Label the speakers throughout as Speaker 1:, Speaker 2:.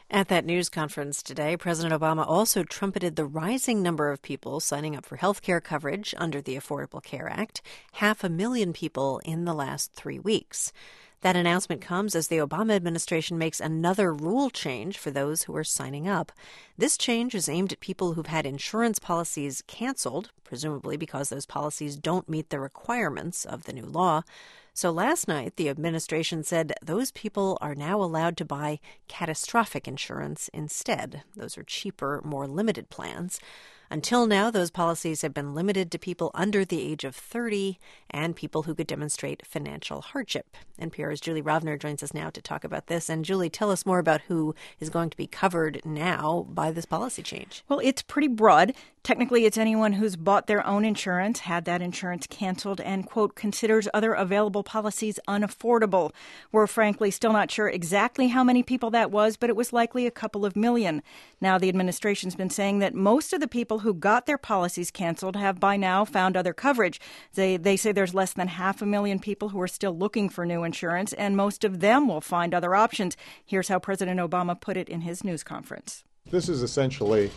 Speaker 1: At that news conference today, President Obama also trumpeted the rising number of people signing up for health care coverage under the Affordable Care Act, 500,000 people in the last 3 weeks. That announcement comes as the Obama administration makes another rule change for those who are signing up. This change is aimed at people who've had insurance policies canceled, presumably because those policies don't meet the requirements of the new law. So last night, the administration said those people are now allowed to buy catastrophic insurance instead. Those are cheaper, more limited plans. Until now, those policies have been limited to people under the age of 30 and people who could demonstrate financial hardship. NPR's Julie Rovner joins us now to talk about this. And Julie, tell us more about who is going to be covered now by this policy change.
Speaker 2: Well, it's pretty broad. Technically, it's anyone who's bought their own insurance, had that insurance canceled, and, quote, considers other available policies unaffordable. We're frankly still not sure exactly how many people that was, but it was likely a couple of million. Now, the administration's been saying that most of the people who got their policies canceled have by now found other coverage. They say there's less than 500,000 people who are still looking for new insurance, and most of them will find other options. Here's how President Obama put it in his news conference.
Speaker 3: This is essentially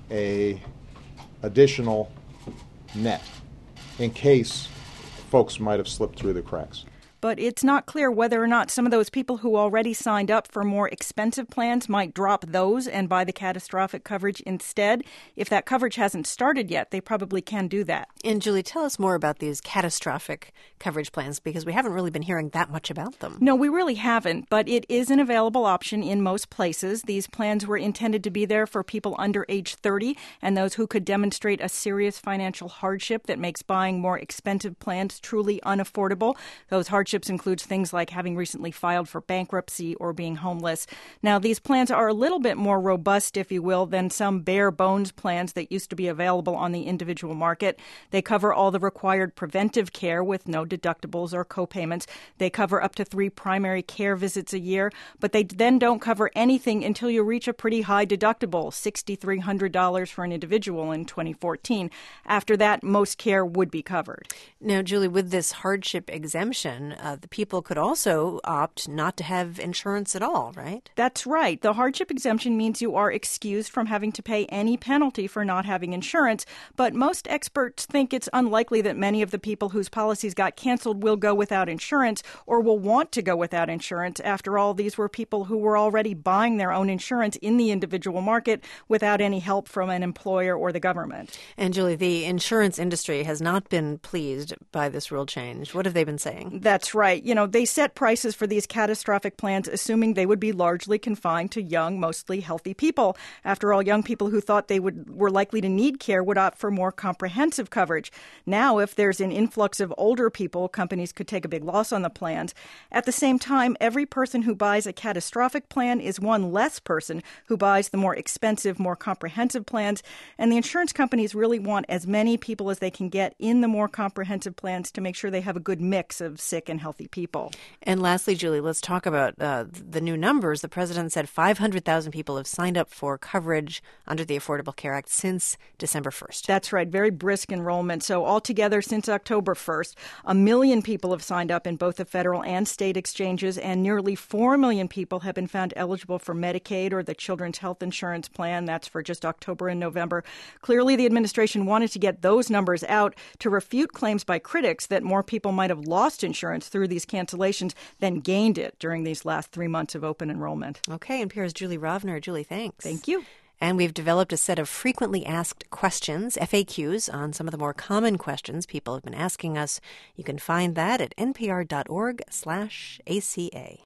Speaker 3: a additional net in case folks might have slipped through the cracks.
Speaker 2: But it's not clear whether or not some of those people who already signed up for more expensive plans might drop those and buy the catastrophic coverage instead. If that coverage hasn't started yet, they probably can do that.
Speaker 1: And Julie, tell us more about these catastrophic coverage plans, because we haven't really been hearing that much about them.
Speaker 2: No, we really haven't, but it is an available option in most places. These plans were intended to be there for people under age 30 and those who could demonstrate a serious financial hardship that makes buying more expensive plans truly unaffordable. Those hardships includes things like having recently filed for bankruptcy or being homeless. Now, these plans are a little bit more robust, if you will, than some bare bones plans that used to be available on the individual market. They cover all the required preventive care with no deductibles or copayments. They cover up to 3 primary care visits a year, but they then don't cover anything until you reach a pretty high deductible, $6,300 for an individual in 2014. After that, most care would be covered.
Speaker 1: Now, Julie, with this hardship exemption, the people could also opt not to have insurance at all, right?
Speaker 2: That's right. The hardship exemption means you are excused from having to pay any penalty for not having insurance, but most experts think it's unlikely that many of the people whose policies got canceled will go without insurance or will want to go without insurance. After all, these were people who were already buying their own insurance in the individual market without any help from an employer or the government.
Speaker 1: And Julie, the insurance industry has not been pleased by this rule change. What have they been saying?
Speaker 2: That's right. You know, they set prices for these catastrophic plans assuming they would be largely confined to young, mostly healthy people. After all, young people who thought they were likely to need care would opt for more comprehensive coverage. Now, if there's an influx of older people, companies could take a big loss on the plans. At the same time, every person who buys a catastrophic plan is one less person who buys the more expensive, more comprehensive plans. And the insurance companies really want as many people as they can get in the more comprehensive plans to make sure they have a good mix of sick and healthy people.
Speaker 1: And lastly, Julie, let's talk about the new numbers. The president said 500,000 people have signed up for coverage under the Affordable Care Act since December 1st.
Speaker 2: That's right. Very brisk enrollment. So altogether, since October 1st, 1 million people have signed up in both the federal and state exchanges, and nearly 4 million people have been found eligible for Medicaid or the Children's Health Insurance Plan. That's for just October and November. Clearly, the administration wanted to get those numbers out to refute claims by critics that more people might have lost insurance through these cancellations than gained it during these last 3 months of open enrollment.
Speaker 1: Okay, NPR's Julie Rovner. Julie, thanks.
Speaker 2: Thank you.
Speaker 1: And we've developed a set of frequently asked questions, FAQs, on some of the more common questions people have been asking us. You can find that at npr.org/ACA.